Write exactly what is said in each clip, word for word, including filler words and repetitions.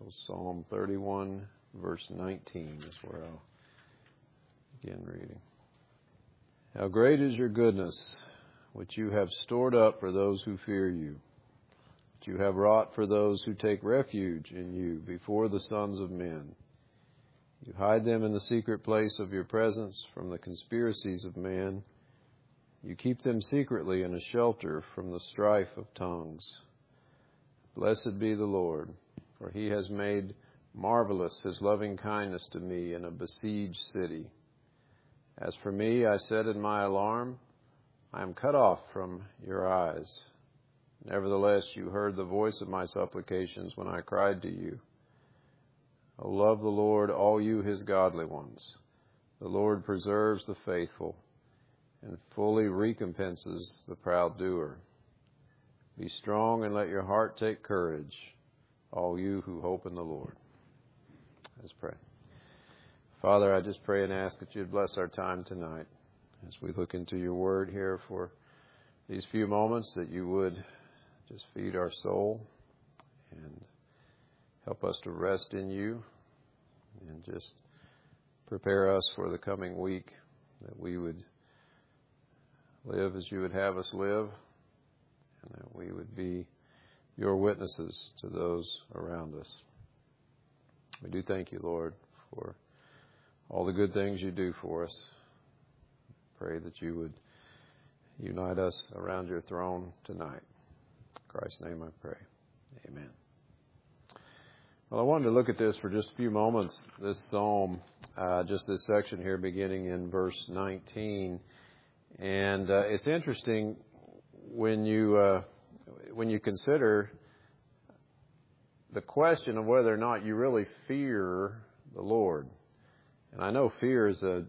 So Psalm thirty-one, verse nineteen is where I'll begin reading. How great is your goodness, which you have stored up for those who fear you, which you have wrought for those who take refuge in you before the sons of men. You hide them in the secret place of your presence from the conspiracies of man. You keep them secretly in a shelter from the strife of tongues. Blessed be the Lord, for he has made marvelous his loving kindness to me in a besieged city. As for me, I said in my alarm, I am cut off from your eyes. Nevertheless, you heard the voice of my supplications when I cried to you. O love the Lord, all you his godly ones. The Lord preserves the faithful and fully recompenses the proud doer. Be strong and let your heart take courage, all you who hope in the Lord. Let's pray. Father, I just pray and ask that you'd bless our time tonight as we look into your word here for these few moments, that you would just feed our soul and help us to rest in you and just prepare us for the coming week, that we would live as you would have us live, and that we would be your witnesses to those around us. We do thank you, Lord, for all the good things you do for us. Pray that you would unite us around your throne tonight. In Christ's name I pray. Amen. Well, I wanted to look at this for just a few moments, this psalm, uh, just this section here beginning in verse nineteen. And uh, it's interesting when you uh, when you consider the question of whether or not you really fear the Lord. And I know fear is a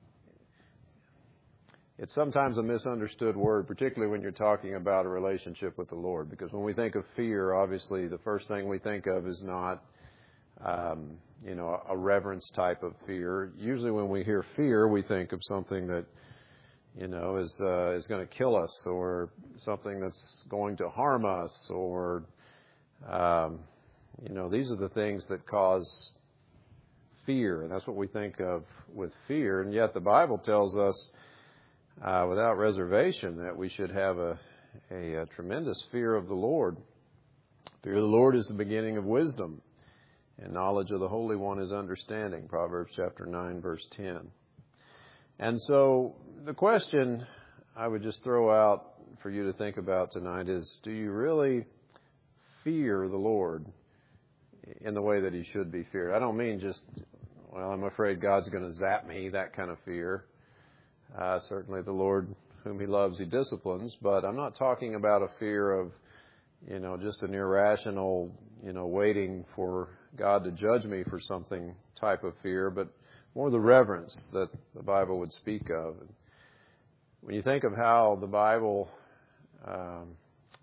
it's sometimes a misunderstood word, particularly when you're talking about a relationship with the Lord. Because when we think of fear, obviously the first thing we think of is not um, you know a reverence type of fear. Usually when we hear fear, we think of something that you know, is uh, is going to kill us, or something that's going to harm us, or, um, you know, these are the things that cause fear, and that's what we think of with fear. And yet the Bible tells us uh, without reservation that we should have a, a, a tremendous fear of the Lord. Fear of the Lord is the beginning of wisdom, and knowledge of the Holy One is understanding, Proverbs chapter nine, verse ten. And so the question I would just throw out for you to think about tonight is, do you really fear the Lord in the way that he should be feared? I don't mean just, well, I'm afraid God's going to zap me, that kind of fear. Uh, certainly the Lord, whom he loves, he disciplines. But I'm not talking about a fear of, you know, just an irrational, you know, waiting for God to judge me for something type of fear, but more the reverence that the Bible would speak of. When you think of how the Bible, um,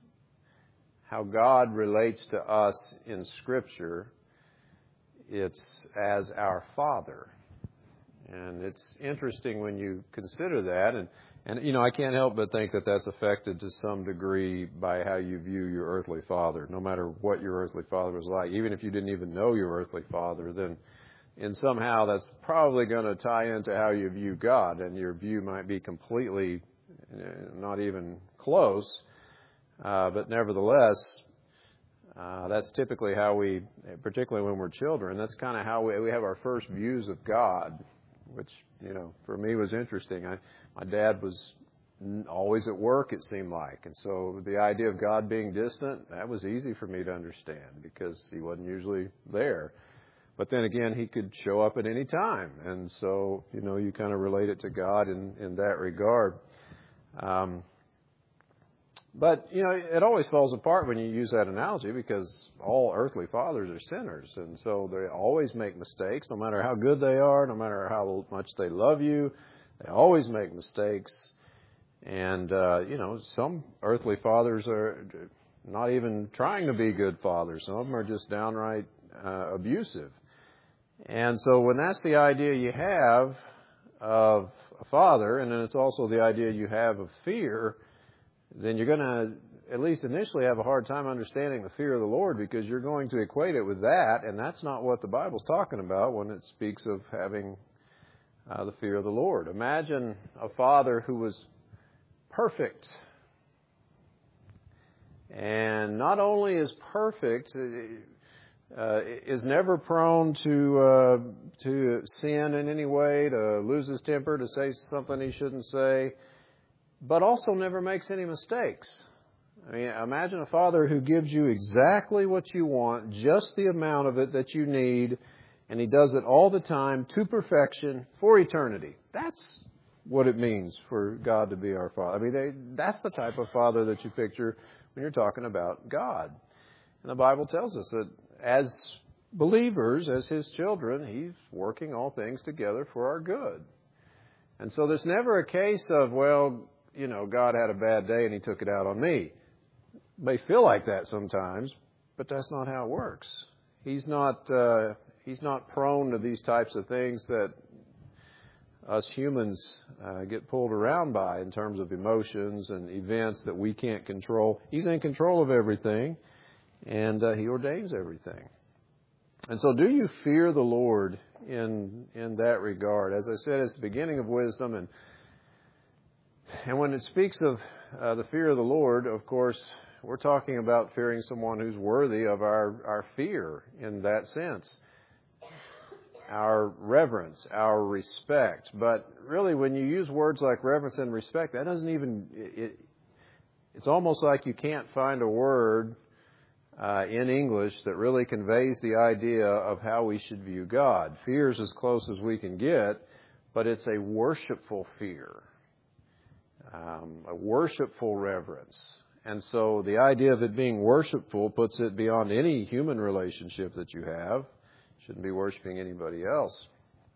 how God relates to us in Scripture, it's as our Father. And it's interesting when you consider that. And, and, you know, I can't help but think that that's affected to some degree by how you view your earthly father. No matter what your earthly father was like, even if you didn't even know your earthly father, then and somehow that's probably going to tie into how you view God, and your view might be completely not even close. Uh, but nevertheless, uh, that's typically how we, particularly when we're children, that's kind of how we, we have our first views of God, which, you know, for me was interesting. I, my dad was always at work, it seemed like. And so the idea of God being distant, that was easy for me to understand because he wasn't usually there. But then again, he could show up at any time. And so, you know, you kind of relate it to God in, in that regard. Um, but, you know, it always falls apart when you use that analogy because all earthly fathers are sinners. And so they always make mistakes, no matter how good they are, no matter how much they love you. They always make mistakes. And, uh, you know, some earthly fathers are not even trying to be good fathers. Some of them are just downright uh, abusive. And so when that's the idea you have of a father, and then it's also the idea you have of fear, then you're going to at least initially, have a hard time understanding the fear of the Lord because you're going to equate it with that, and that's not what the Bible's talking about when it speaks of having uh, the fear of the Lord. Imagine a father who was perfect. And not only is perfect, uh, is never prone to uh, to sin in any way, to lose his temper, to say something he shouldn't say, but also never makes any mistakes. I mean, imagine a father who gives you exactly what you want, just the amount of it that you need, and he does it all the time to perfection for eternity. That's what it means for God to be our Father. I mean, they, that's the type of Father that you picture when you're talking about God. And the Bible tells us that as believers, as His children, He's working all things together for our good. And so there's never a case of, well, you know, God had a bad day and He took it out on me. It may feel like that sometimes, but that's not how it works. He's not, uh, He's not prone to these types of things that us humans uh, get pulled around by in terms of emotions and events that we can't control. He's in control of everything, and uh, He ordains everything. And so do you fear the Lord in in that regard? As I said, it's the beginning of wisdom, and and when it speaks of uh, the fear of the Lord, of course, we're talking about fearing someone who's worthy of our, our fear in that sense. Our reverence, our respect. But really, when you use words like reverence and respect, that doesn't even, it, it's almost like you can't find a word uh, in English that really conveys the idea of how we should view God. Fear is as close as we can get, but it's a worshipful fear, um, a worshipful reverence. And so the idea of it being worshipful puts it beyond any human relationship that you have. Shouldn't be worshiping anybody else.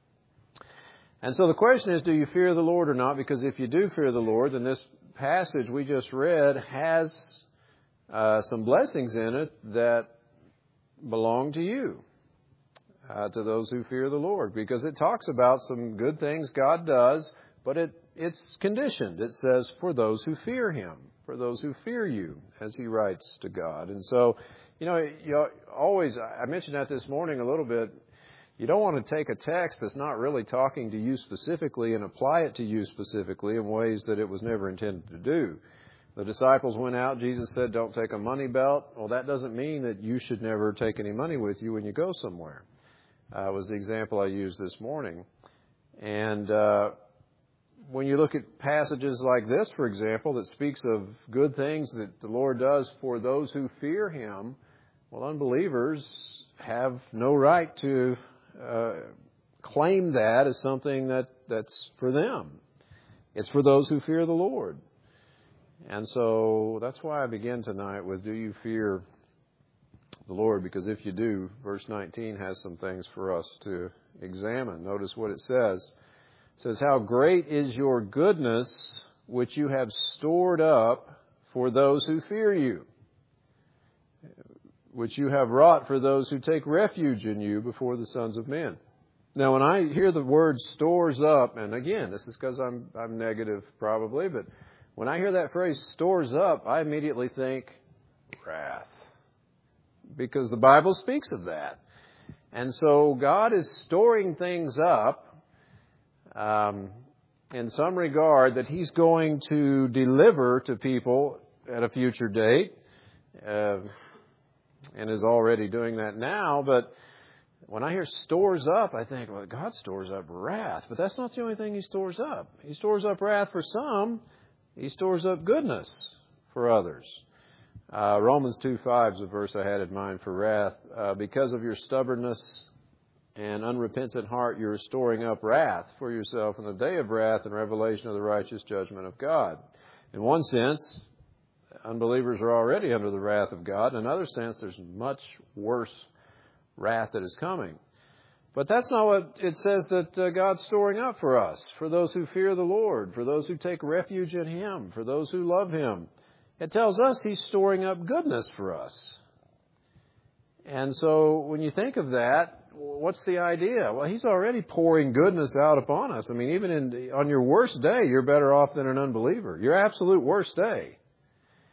And so the question is, do you fear the Lord or not? Because if you do fear the Lord, then this passage we just read has uh, some blessings in it that belong to you, uh, to those who fear the Lord. Because it talks about some good things God does, but it it's conditioned. It says, for those who fear Him, for those who fear you, as He writes to God. And so, You know, you always, I mentioned that this morning a little bit, you don't want to take a text that's not really talking to you specifically and apply it to you specifically in ways that it was never intended to do. The disciples went out, Jesus said, don't take a money belt. Well, that doesn't mean that you should never take any money with you when you go somewhere. Uh, was the example I used this morning. And uh, when you look at passages like this, for example, that speaks of good things that the Lord does for those who fear Him, well, unbelievers have no right to uh, claim that as something that, that's for them. It's for those who fear the Lord. And so that's why I begin tonight with, do you fear the Lord? Because if you do, verse nineteen has some things for us to examine. Notice what it says. It says, how great is your goodness, which you have stored up for those who fear you, which you have wrought for those who take refuge in you before the sons of men. Now, when I hear the word stores up, and again, this is because I'm I'm negative probably, but when I hear that phrase stores up, I immediately think wrath, because the Bible speaks of that. And so God is storing things up um, in some regard that He's going to deliver to people at a future date. Uh, and is already doing that now. But when I hear stores up, I think, well, God stores up wrath. But that's not the only thing He stores up. He stores up wrath for some. He stores up goodness for others. Uh, Romans two five is a verse I had in mind for wrath. Uh, because of your stubbornness and unrepentant heart, you're storing up wrath for yourself in the day of wrath and revelation of the righteous judgment of God. In one sense, unbelievers are already under the wrath of God. In another sense, there's much worse wrath that is coming. But that's not what it says that uh, God's storing up for us, for those who fear the Lord, for those who take refuge in Him, for those who love Him. It tells us He's storing up goodness for us. And so when you think of that, what's the idea? Well, He's already pouring goodness out upon us. I mean, even in, on your worst day, you're better off than an unbeliever. Your absolute worst day.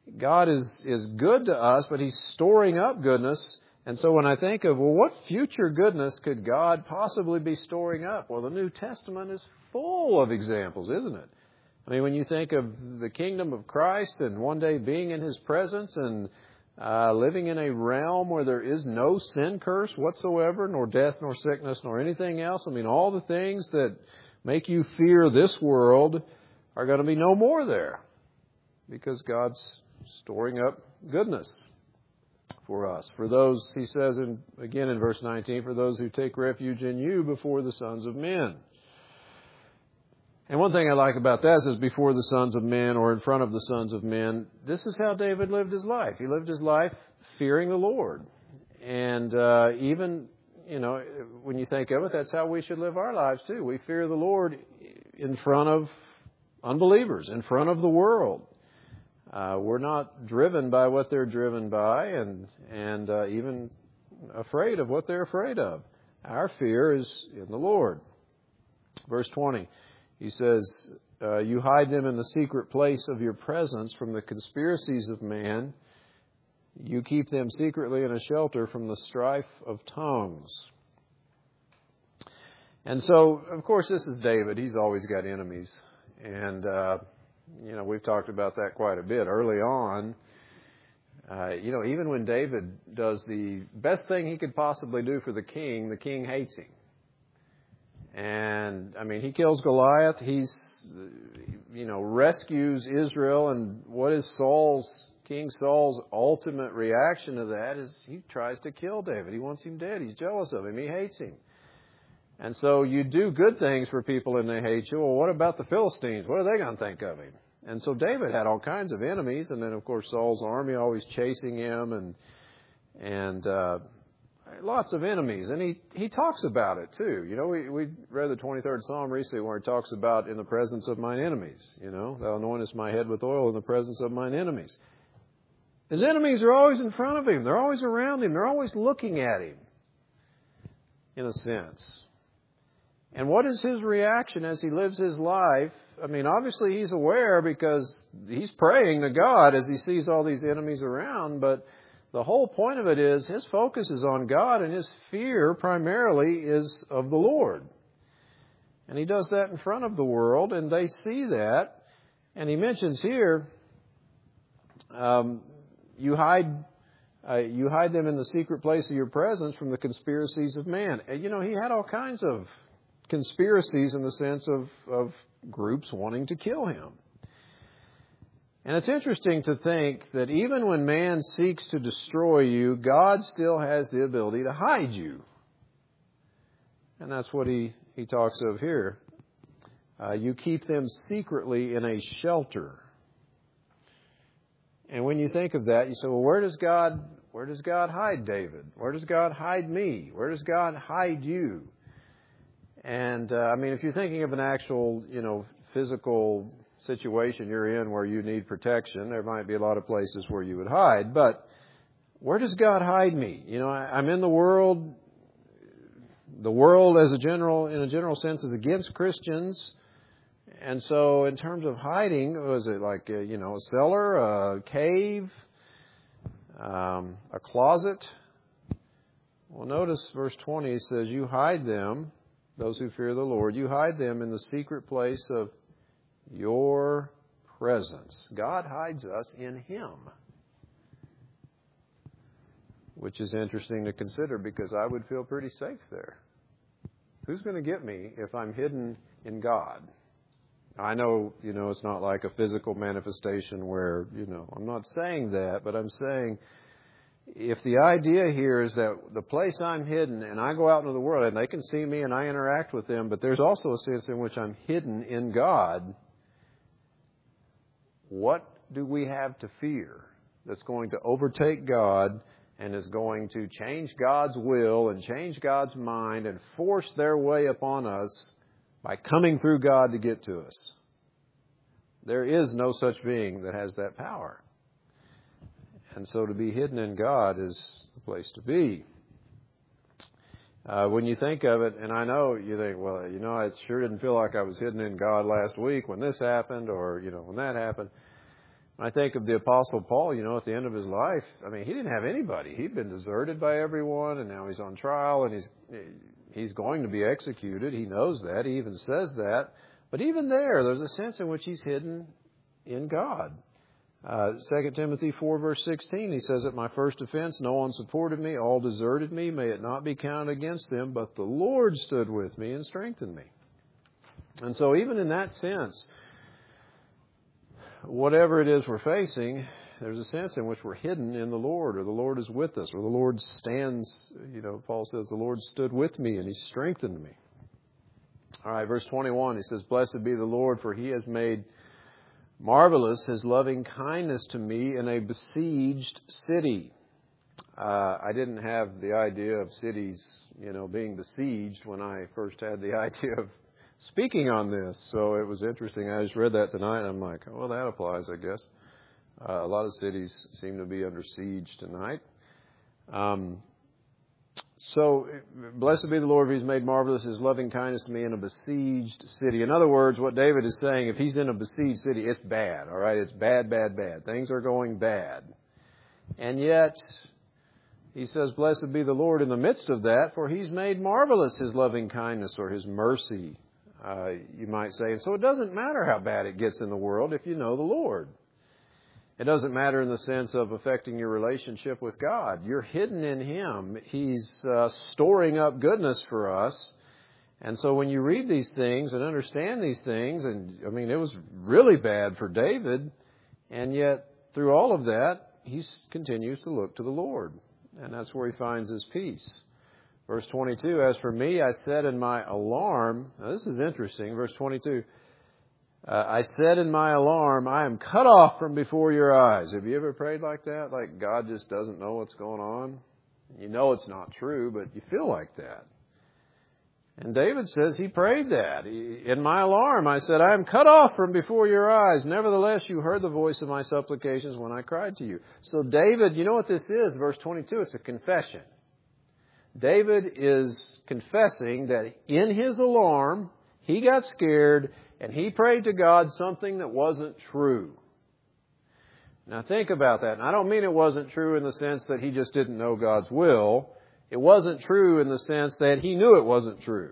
God is, is good to us, but He's storing up goodness. And so when I think of, well, what future goodness could God possibly be storing up? Well, the New Testament is full of examples, isn't it? I mean, when you think of the kingdom of Christ and one day being in His presence and uh, living in a realm where there is no sin curse whatsoever, nor death, nor sickness, nor anything else. I mean, all the things that make you fear this world are going to be no more there because God's storing up goodness for us. For those, He says in, again in verse nineteen, for those who take refuge in you before the sons of men. And one thing I like about that is before the sons of men or in front of the sons of men, this is how David lived his life. He lived his life fearing the Lord. And uh, even, you know, when you think of it, that's how we should live our lives too. We fear the Lord in front of unbelievers, in front of the world. Uh, we're not driven by what they're driven by and, and uh, even afraid of what they're afraid of. Our fear is in the Lord. Verse twenty. He says, uh, you hide them in the secret place of your presence from the conspiracies of man. You keep them secretly in a shelter from the strife of tongues. And so, of course, this is David. He's always got enemies. And, uh, you know, we've talked about that quite a bit. Early on, uh, you know, even when David does the best thing he could possibly do for the king, the king hates him. And, I mean, he kills Goliath. He's, you know, rescues Israel. And what is Saul's, King Saul's ultimate reaction to that is he tries to kill David. He wants him dead. He's jealous of him. He hates him. And so you do good things for people and they hate you. Well, what about the Philistines? What are they going to think of him? And so David had all kinds of enemies. And then, of course, Saul's army always chasing him and, and, uh, lots of enemies, and he, he talks about it too. You know, we, we read the twenty-third Psalm recently where he talks about in the presence of mine enemies. You know, thou anointest my head with oil in the presence of mine enemies. His enemies are always in front of him. They're always around him. They're always looking at him, in a sense. And what is his reaction as he lives his life? I mean, obviously he's aware because he's praying to God as he sees all these enemies around, but the whole point of it is his focus is on God and his fear primarily is of the Lord. And he does that in front of the world and they see that. And he mentions here, um, you hide uh, you hide them in the secret place of your presence from the conspiracies of man. And, you know, he had all kinds of conspiracies in the sense of, of groups wanting to kill him. And it's interesting to think that even when man seeks to destroy you, God still has the ability to hide you. And that's what he, he talks of here. Uh, you keep them secretly in a shelter. And when you think of that, you say, well, where does God, where does God hide David? Where does God hide me? Where does God hide you? And, uh, I mean, if you're thinking of an actual, you know, physical situation you're in where you need protection, there might be a lot of places where you would hide. But where does God hide me? You know, I, I'm in the world. The world, as a general, in a general sense, is against Christians. And so, in terms of hiding, was it like a, you know, a cellar, a cave, um, a closet? Well, notice verse twenty. It says, "You hide them, those who fear the Lord. You hide them in the secret place of your presence." God hides us in Him. Which is interesting to consider because I would feel pretty safe there. Who's going to get me if I'm hidden in God? I know, you know, it's not like a physical manifestation where, you know, I'm not saying that, but I'm saying if the idea here is that the place I'm hidden and I go out into the world and they can see me and I interact with them, but there's also a sense in which I'm hidden in God, what do we have to fear that's going to overtake God and is going to change God's will and change God's mind and force their way upon us by coming through God to get to us? There is no such being that has that power. And so to be hidden in God is the place to be. Uh, when you think of it, and I know you think, well, you know, I sure didn't feel like I was hidden in God last week when this happened or, you know, when that happened. I think of the Apostle Paul, you know, at the end of his life, I mean, he didn't have anybody. He'd been deserted by everyone, and now he's on trial, and he's he's going to be executed. He knows that. He even says that. But even there, there's a sense in which he's hidden in God. Uh, Second Timothy four, verse sixteen, he says, "At my first offense, no one supported me. All deserted me. May it not be counted against them. But the Lord stood with me and strengthened me." And so even in that sense, whatever it is we're facing, there's a sense in which we're hidden in the Lord, or the Lord is with us, or the Lord stands. You know, Paul says, "The Lord stood with me and He strengthened me." All right, verse twenty-one, he says, "Blessed be the Lord, for He has made marvelous His loving kindness to me in a besieged city." Uh, I didn't have the idea of cities, you know, being besieged when I first had the idea of speaking on this. So it was interesting. I just read that tonight, and I'm like, oh, well, that applies, I guess. Uh, a lot of cities seem to be under siege tonight. Um, so, blessed be the Lord, for He's made marvelous His loving kindness to me in a besieged city. In other words, what David is saying, if he's in a besieged city, it's bad, all right? It's bad, bad, bad. Things are going bad. And yet, he says, blessed be the Lord in the midst of that, for He's made marvelous His loving kindness, or His mercy, uh, you might say. And so it doesn't matter how bad it gets in the world if you know the Lord. It doesn't matter in the sense of affecting your relationship with God. You're hidden in Him. He's uh, storing up goodness for us. And so when you read these things and understand these things, and I mean, it was really bad for David, and yet through all of that, he continues to look to the Lord. And that's where he finds his peace. Verse twenty-two, "As for me, I said in my alarm," now this is interesting, verse twenty-two, Uh, I said in my alarm, I am cut off from before your eyes. Have you ever prayed like that? Like God just doesn't know what's going on? You know it's not true, but you feel like that. And David says he prayed that. He, in my alarm, I said, I am cut off from before your eyes. Nevertheless, you heard the voice of my supplications when I cried to you. So David, you know what this is? Verse twenty-two, it's a confession. David is confessing that in his alarm, he got scared, and he prayed to God something that wasn't true. Now think about that. And I don't mean it wasn't true in the sense that he just didn't know God's will. It wasn't true in the sense that he knew it wasn't true.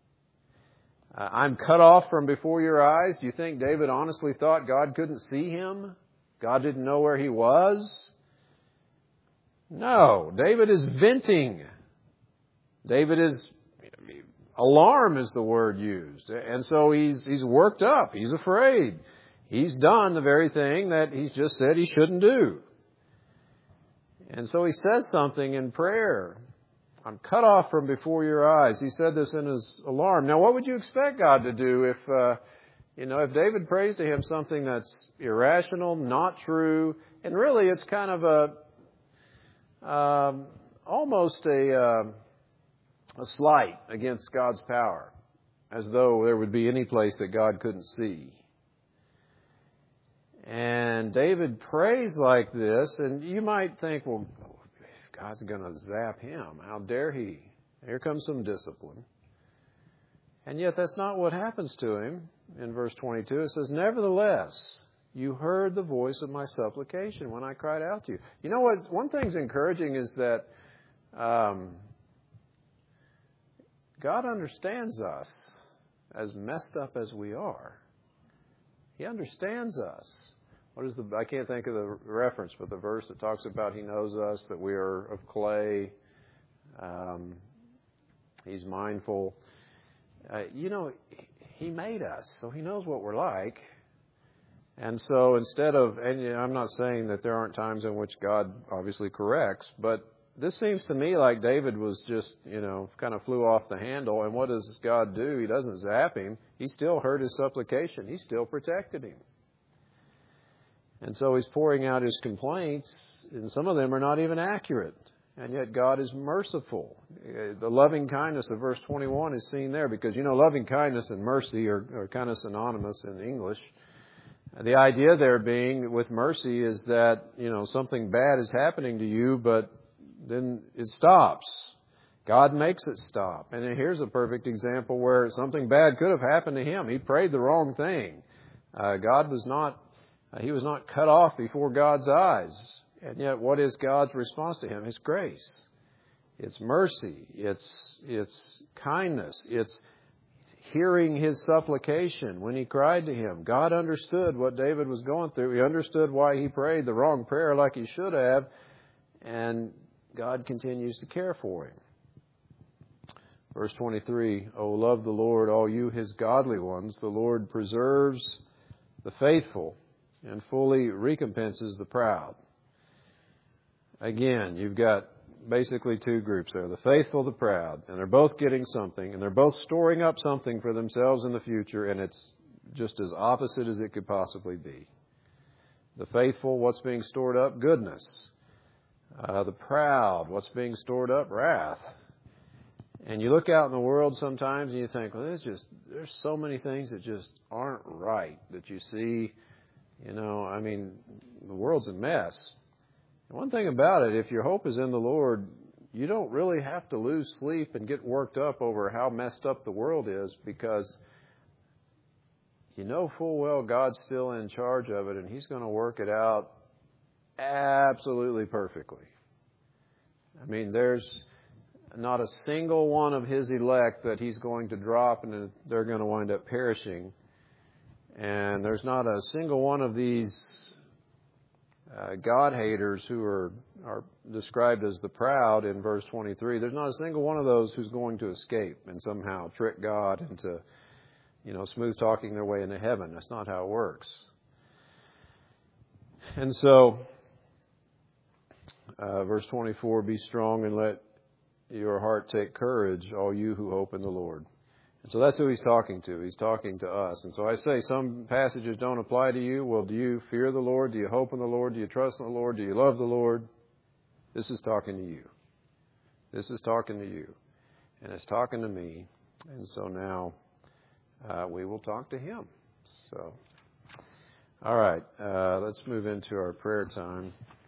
Uh, I'm cut off from before your eyes. Do you think David honestly thought God couldn't see him? God didn't know where he was? No. David is venting. David is... Alarm is the word used. And so he's he's worked up. He's afraid. He's done the very thing that he's just said he shouldn't do. And so he says something in prayer. I'm cut off from before your eyes. He said this in his alarm. Now, what would you expect God to do if, uh, you know, if David prays to Him something that's irrational, not true, and really it's kind of a, um, almost a... Uh, a slight against God's power, as though there would be any place that God couldn't see. And David prays like this, and you might think, well, God's going to zap him. How dare he? Here comes some discipline. And yet that's not what happens to him. In verse twenty-two, it says, nevertheless, you heard the voice of my supplication when I cried out to you. You know what? One thing's encouraging is that um, God understands us as messed up as we are. He understands us. What is the, I can't think of the reference, but the verse that talks about He knows us, that we are of clay. Um, he's mindful. Uh, you know, He made us, so He knows what we're like. And so instead of, and you know, I'm not saying that there aren't times in which God obviously corrects, but this seems to me like David was just, you know, kind of flew off the handle. And what does God do? He doesn't zap him. He still heard his supplication. He still protected him. And so he's pouring out his complaints, and some of them are not even accurate. And yet God is merciful. The loving kindness of verse twenty-one is seen there because, you know, loving kindness and mercy are, are kind of synonymous in English. The idea there being with mercy is that, you know, something bad is happening to you, but then it stops. God makes it stop. And here's a perfect example where something bad could have happened to him. He prayed the wrong thing. Uh, God was not Uh, he was not cut off before God's eyes. And yet, what is God's response to him? It's grace. It's mercy. It's, it's kindness. It's hearing his supplication when he cried to him. God understood what David was going through. He understood why he prayed the wrong prayer like he should have. And God continues to care for him. Verse twenty-three, O love the Lord, all you his godly ones. The Lord preserves the faithful and fully recompenses the proud. Again, you've got basically two groups there, the faithful, the proud, and they're both getting something, and they're both storing up something for themselves in the future, and it's just as opposite as it could possibly be. The faithful, what's being stored up? Goodness. Uh, the proud, what's being stored up? Wrath. And you look out in the world sometimes and you think, well, there's just, there's so many things that just aren't right that you see, you know, I mean, the world's a mess. And one thing about it, if your hope is in the Lord, you don't really have to lose sleep and get worked up over how messed up the world is, because you know full well God's still in charge of it and He's going to work it out absolutely perfectly. I mean, there's not a single one of His elect that He's going to drop and they're going to wind up perishing. And there's not a single one of these uh, God haters who are, are described as the proud in verse twenty-three. There's not a single one of those who's going to escape and somehow trick God into, you know, smooth talking their way into heaven. That's not how it works. And so, uh, verse twenty-four, be strong and let your heart take courage, all you who hope in the Lord. And so that's who He's talking to. He's talking to us. And so I say some passages don't apply to you. Well, do you fear the Lord? Do you hope in the Lord? Do you trust in the Lord? Do you love the Lord? This is talking to you. This is talking to you. And it's talking to me. And so now uh, we will talk to Him. So, all right. Uh, let's move into our prayer time.